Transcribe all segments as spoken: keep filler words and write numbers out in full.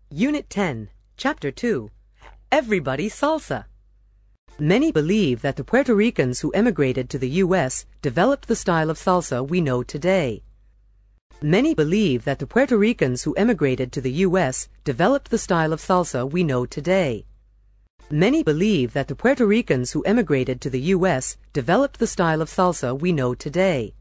Unit ten, Chapter two, Everybody Salsa. Many believe that the Puerto Ricans who emigrated to the U S developed the style of salsa we know today. Many believe that the Puerto Ricans who emigrated to the U S developed the style of salsa we know today. Many believe that the Puerto Ricans who emigrated to the U S developed the style of salsa we know today.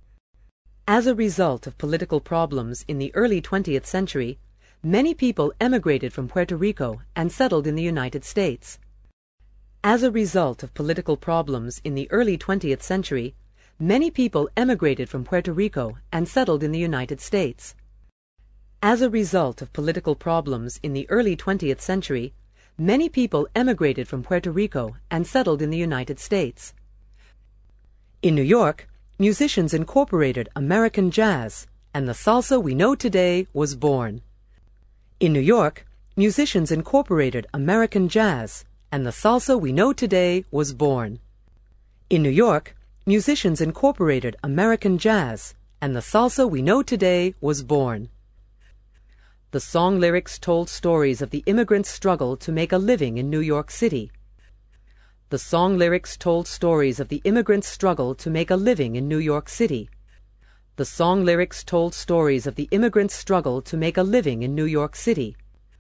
As a result of political problems in the early twentieth century, many people emigrated from Puerto Rico and settled in the United States. As a result of political problems in the early twentieth century, many people emigrated from Puerto Rico and settled in the United States. As a result of political problems in the early twentieth century, many people emigrated from Puerto Rico and settled in the United States. In New York, musicians incorporated American jazz, and the salsa we know today was born. In New York, musicians incorporated American jazz, and the salsa we know today was born. In New York, musicians incorporated American jazz, and the salsa we know today was born. The song lyrics told stories of the immigrants' struggle to make a living in New York City. The song lyrics told stories of the immigrants' struggle to make a living in New York City. The song lyrics told stories of the immigrants' struggle to make a living in New York City.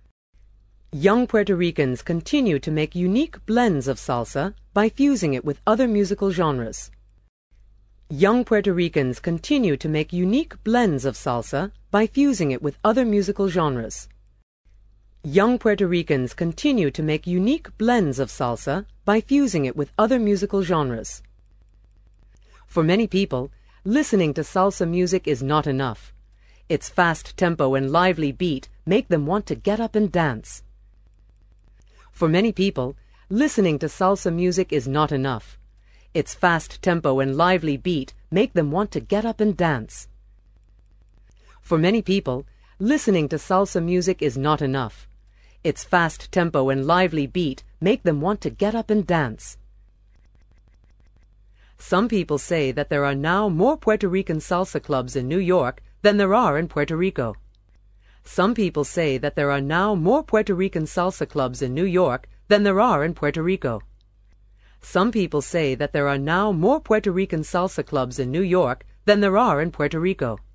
Young Puerto Ricans continue to make unique blends of salsa by fusing it with other musical genres. Young Puerto Ricans continue to make unique blends of salsa by fusing it with other musical genres. Young Puerto Ricans continue to make unique blends of salsa by fusing it with other musical genres. For many people, listening to salsa music is not enough. Its fast tempo and lively beat make them want to get up and dance. For many people, listening to salsa music is not enough. Its fast tempo and lively beat make them want to get up and dance. For many people, listening to salsa music is not enough. Its fast tempo and lively beat make them want to get up and dance. Some people say that there are now more Puerto Rican salsa clubs in New York than there are in Puerto Rico. Some people say that there are now more Puerto Rican salsa clubs in New York than there are in Puerto Rico. Some people say that there are now more Puerto Rican salsa clubs in New York than there are in Puerto Rico.